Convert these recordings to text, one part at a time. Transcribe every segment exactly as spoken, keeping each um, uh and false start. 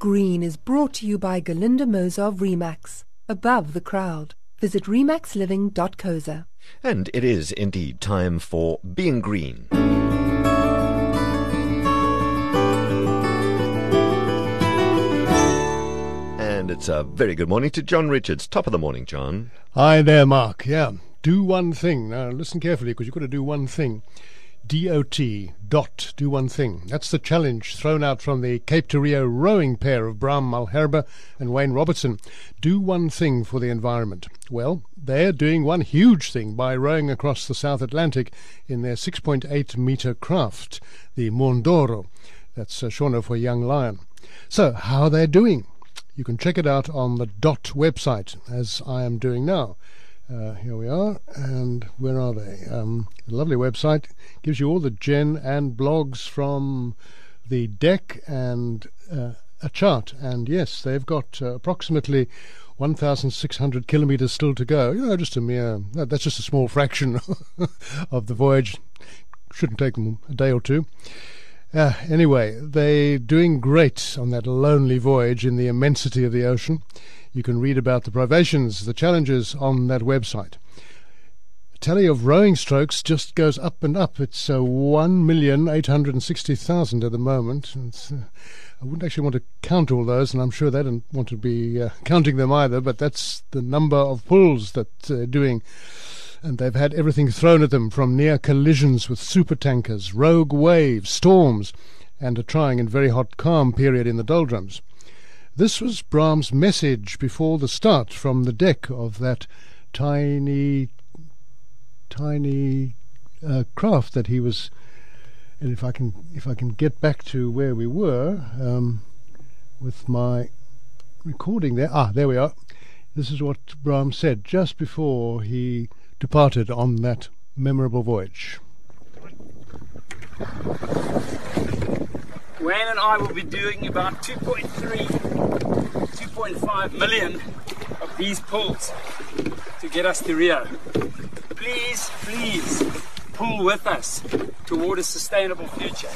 Green is brought to you by Galinda Moser of Remax, above the crowd. Visit remax living dot co za. And it is indeed time for Being Green. And it's a very good morning to John Richards. Top of the morning, John. Hi there, Mark. Yeah, do one thing. Now, listen carefully, because you've got to do one thing. D O T, dot, do one thing. That's the challenge thrown out from the Cape to Rio rowing pair of Bram Malherbe and Wayne Robertson. Do one thing for the environment. Well, they're doing one huge thing by rowing across the South Atlantic in their six point eight metre craft, the Mondoro. That's uh, Shona for Young Lion. So, how are they doing? You can check it out on the DOT website, as I am doing now. Uh, here we are, and where are they? Um, the lovely website gives you all the gen and blogs from the deck and uh, a chart. And yes, they've got uh, approximately one thousand six hundred kilometres still to go. You know, just a mere, that's just a small fraction of the voyage. Shouldn't take them a day or two. Uh, anyway, they're doing great on that lonely voyage in the immensity of the ocean. You can read about the privations, the challenges on that website. The tally of rowing strokes just goes up and up. It's uh, one million eight hundred sixty thousand at the moment. It's, uh, I wouldn't actually want to count all those, and I'm sure they don't want to be uh, counting them either, but that's the number of pulls that they're uh, doing. And they've had everything thrown at them, from near collisions with supertankers, rogue waves, storms, and a trying and very hot calm period in the doldrums. This was Bram's message before the start from the deck of that tiny, tiny uh, craft that he was. And if I can, if I can get back to where we were um, with my recording there. Ah, there we are. This is what Bram said just before he departed on that memorable voyage. Wayne and I will be doing about two point three, two point five million of these pulls to get us to Rio. Please, please pull with us toward a sustainable future.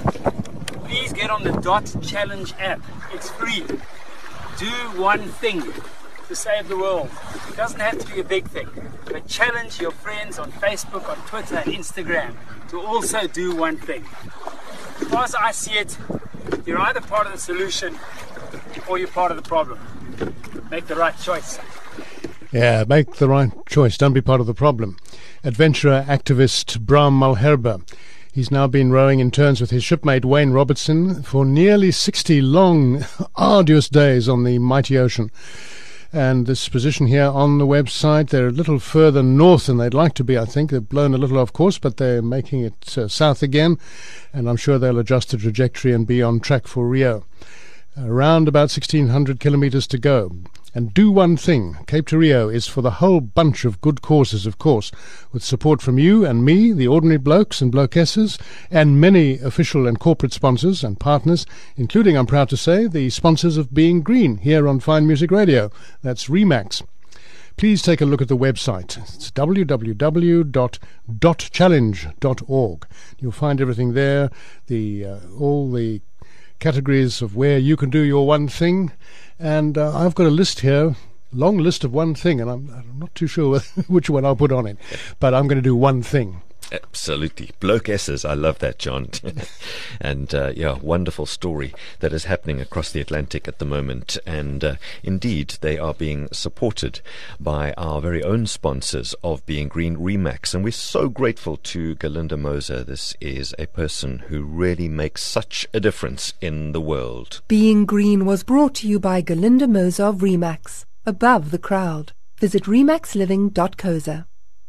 Please get on the DOT Challenge app. It's free. Do one thing to save the world. It doesn't have to be a big thing, but challenge your friends on Facebook, on Twitter and Instagram to also do one thing. As far as I see it, you're either part of the solution or you're part of the problem. Make the right choice. Yeah, make the right choice. Don't be part of the problem. Adventurer activist Bram Malherbe. He's now been rowing in turns with his shipmate Wayne Robertson for nearly sixty long, arduous days on the mighty ocean. And this position here on the website, they're a little further north than they'd like to be, I think. They've blown a little off course, but they're making it uh, south again, and I'm sure they'll adjust the trajectory and be on track for Rio. Around about sixteen hundred kilometres to go. And do one thing. Cape to Rio is for the whole bunch of good causes, of course, with support from you and me, the ordinary blokes and blokesses, and many official and corporate sponsors and partners, including, I'm proud to say, the sponsors of Being Green here on Fine Music Radio. That's Remax. Please take a look at the website. It's w w w dot dot challenge dot org. You'll find everything there, the uh, all the categories of where you can do your one thing. And uh, I've got a list here, long list of one thing, and I'm, I'm not too sure which one I'll put on it, but I'm going to do one thing. Absolutely. Bloke S's. I love that, John. And uh, yeah, wonderful story that is happening across the Atlantic at the moment. And uh, indeed, they are being supported by our very own sponsors of Being Green, Remax. And we're so grateful to Galinda Moser. This is a person who really makes such a difference in the world. Being Green was brought to you by Galinda Moser of Remax, above the crowd. Visit remax living dot co za.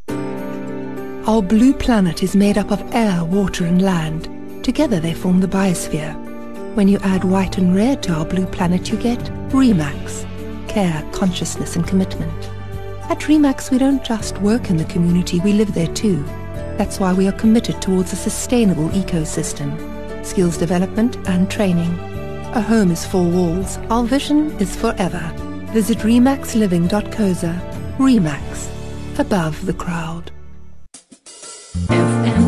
Our blue planet is made up of air, water and land. Together they form the biosphere. When you add white and red to our blue planet, you get Remax. Care, consciousness and commitment. At Remax, we don't just work in the community, we live there too. That's why we are committed towards a sustainable ecosystem, skills development and training. A home is four walls. Our vision is forever. Visit remax living dot co za. Remax. Above the crowd. F M